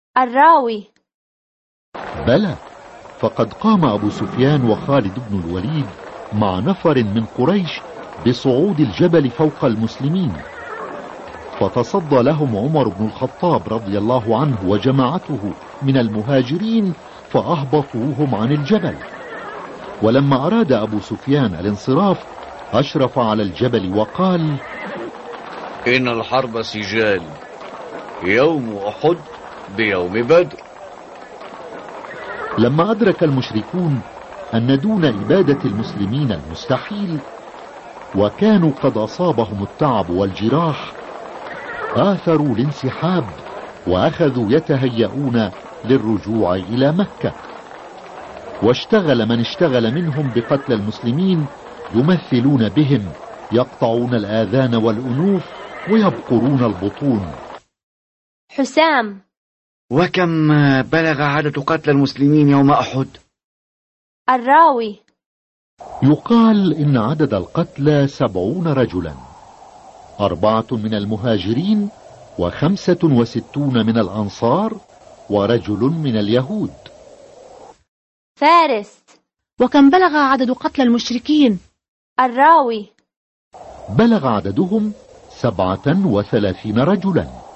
الراوي: بلى، فقد قام أبو سفيان وخالد بن الوليد مع نفر من قريش بصعود الجبل فوق المسلمين، فتصدى لهم عمر بن الخطاب رضي الله عنه وجماعته من المهاجرين فأهبطوهم عن الجبل. ولما أراد أبو سفيان الانصراف أشرف على الجبل وقال: إن الحرب سجال، يوم أحد بيوم بدر. لما أدرك المشركون أن دون إبادة المسلمين المستحيل، وكانوا قد أصابهم التعب والجراح، آثروا الانسحاب وأخذوا يتهيئون للرجوع إلى مكة. واشتغل من اشتغل منهم بقتل المسلمين يمثلون بهم، يقطعون الآذان والأنوف ويبقرون البطون. حسام: وكم بلغ عدد قتل المسلمين يوم أحد؟ الراوي: يقال إن عدد القتلى 70 رجلا، 4 من المهاجرين و65 من الأنصار ورجل من اليهود. فارس: وكم بلغ عدد قتل المشركين؟ الراوي: بلغ عددهم 37 رجلا.